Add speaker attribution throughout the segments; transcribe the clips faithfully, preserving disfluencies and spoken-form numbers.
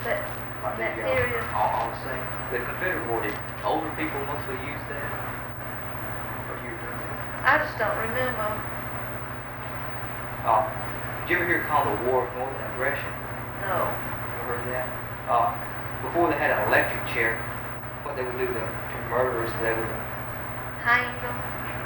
Speaker 1: that,
Speaker 2: Like
Speaker 1: that
Speaker 2: the, uh,
Speaker 1: area.
Speaker 2: All, all the same. The Confederate War, did older people mostly use that? Or do you remember?
Speaker 1: I just don't remember.
Speaker 2: Uh, did you ever hear it called the War of Northern Aggression?
Speaker 1: No.
Speaker 2: Ever heard of that? Uh, before they had an electric chair, what they would do to, to murderers, they would
Speaker 1: Hang them.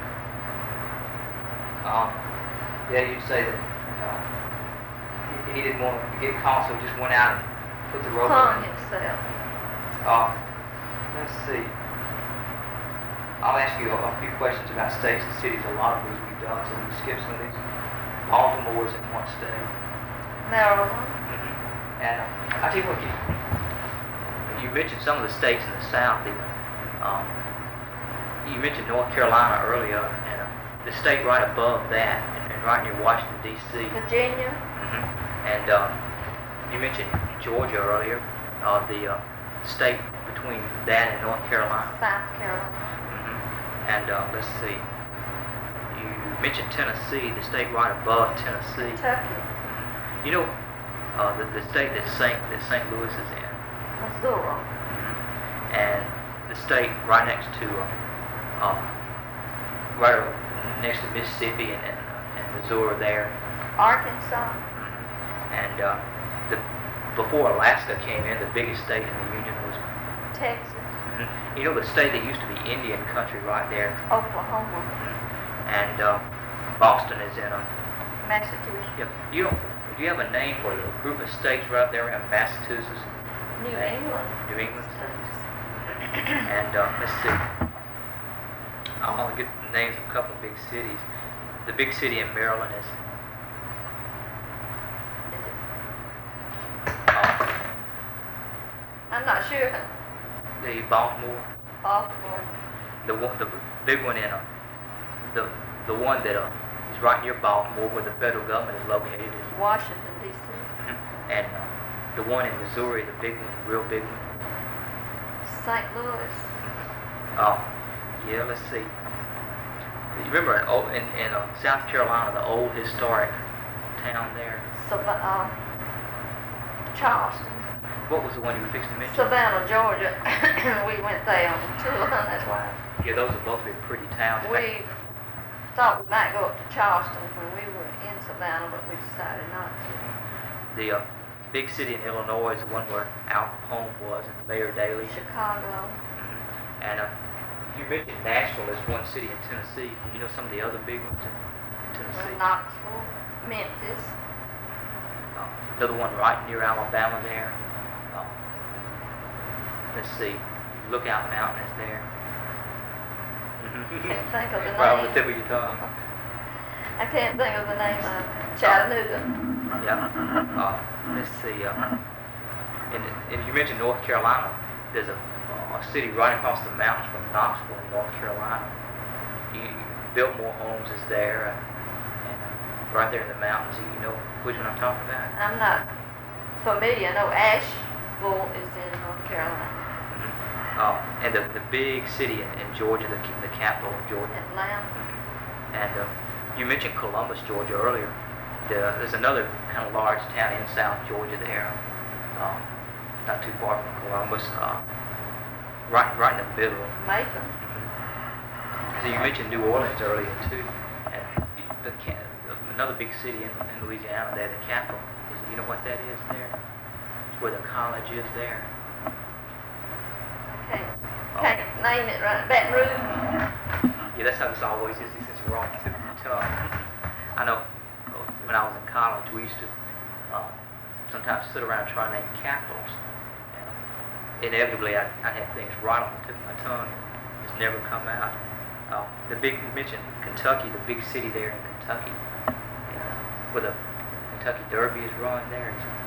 Speaker 2: Um, yeah, you'd say that uh, he, he didn't want to get caught, so he just went out and put the rope
Speaker 1: Hung
Speaker 2: on.
Speaker 1: himself.
Speaker 2: Uh, let's see. I'll ask you a, a few questions about states and cities. A lot of these we've done, so we can skip some of these. Baltimore's in one state.
Speaker 1: Maryland.
Speaker 2: Mm-hmm. And uh, I tell you what, you, you mentioned some of the states in the South. Even. Um, you mentioned North Carolina earlier, and uh, the state right above that, and, and right near Washington, D C
Speaker 1: Virginia.
Speaker 2: Mm-hmm. And uh, you mentioned Georgia earlier, uh, the uh, state between that and North Carolina.
Speaker 1: South Carolina.
Speaker 2: Mm-hmm. And uh, let's see, you mentioned Tennessee, the state right above Tennessee.
Speaker 1: Kentucky.
Speaker 2: Mm-hmm. You know, uh, the, the state that Saint that Saint Louis is in.
Speaker 1: Missouri.
Speaker 2: Mm-hmm. And the state right next to, uh, uh, right next to Mississippi and, and, uh, and Missouri there.
Speaker 1: Arkansas.
Speaker 2: Mm-hmm. And uh, the before Alaska came in, the biggest state in the Union was
Speaker 1: Texas.
Speaker 2: Mm-hmm. You know, the state that used to be Indian country right there.
Speaker 1: Oklahoma.
Speaker 2: Mm-hmm. And uh, Boston is in a.
Speaker 1: Massachusetts.
Speaker 2: Yeah, you don't. Do you have a name for the group of states right there around Massachusetts?
Speaker 1: New
Speaker 2: Name?
Speaker 1: England.
Speaker 2: New England states. And uh, let's see. I'll get the names of a couple of big cities. The big city in Maryland is.
Speaker 1: Is it?
Speaker 2: Uh,
Speaker 1: I'm not sure.
Speaker 2: the Baltimore.
Speaker 1: Baltimore.
Speaker 2: The one, the big one in uh, the the one that uh, is right near Baltimore, where the federal government is located, is
Speaker 1: Washington, D C.
Speaker 2: mm-hmm. and uh, the one in Missouri, the big one, real big one.
Speaker 1: Saint Louis.
Speaker 2: Oh, yeah. Let's see. You remember in old, in, in uh, South Carolina, the old historic town there?
Speaker 1: Savannah. Uh, Charleston.
Speaker 2: What was the one you were fixing to mention?
Speaker 1: Savannah, Georgia. We went there on tour. That's why.
Speaker 2: Yeah, those are both big pretty towns.
Speaker 1: We thought we might go up to Charleston when we were in Savannah, but we decided not to.
Speaker 2: The uh, big city in Illinois is the one where Al Capone was, and Mayor Daley.
Speaker 1: Chicago.
Speaker 2: Mm-hmm. And uh, you mentioned Nashville as one city in Tennessee. You know some of the other big ones in Tennessee?
Speaker 1: Knoxville, Memphis.
Speaker 2: Uh, another one right near Alabama there. Uh, let's see. Lookout Mountain is there.
Speaker 1: Can't think of the
Speaker 2: Right on the
Speaker 1: name.
Speaker 2: tip of your tongue.
Speaker 1: I can't think of the name of Chattanooga.
Speaker 2: Yeah. Uh, let's see. Uh, and, and you mentioned North Carolina. There's a, a city right across the mountains from Knoxville, North Carolina. You, Biltmore Homes is there, uh, and uh, right there in the mountains. You know which one I'm talking about?
Speaker 1: I'm not familiar. I know Asheville is in North Carolina.
Speaker 2: Mm-hmm. Uh, and the, the big city in, in Georgia, the, the capital of Georgia.
Speaker 1: Atlanta.
Speaker 2: Mm-hmm. And uh, you mentioned Columbus, Georgia earlier. The, there's another kind of large town in South Georgia there, um, not too far from Columbus, uh, right right in the middle.
Speaker 1: Macon.
Speaker 2: Mm-hmm. So you mentioned New Orleans earlier too, and the, another big city in, in Louisiana there, the capital. Is, you know what that is there? It's where the college is there.
Speaker 1: Okay. Can't name it right. Baton Rouge.
Speaker 2: Yeah, that's how this always is. Since we're on the tip of your tongue. I know. When I was in college, we used to uh, sometimes sit around trying to name capitals. And inevitably, I'd, I'd have things right on the tip of my tongue. It's never come out. Uh, the big, you mentioned Kentucky, the big city there in Kentucky, uh, where the Kentucky Derby is run there. It's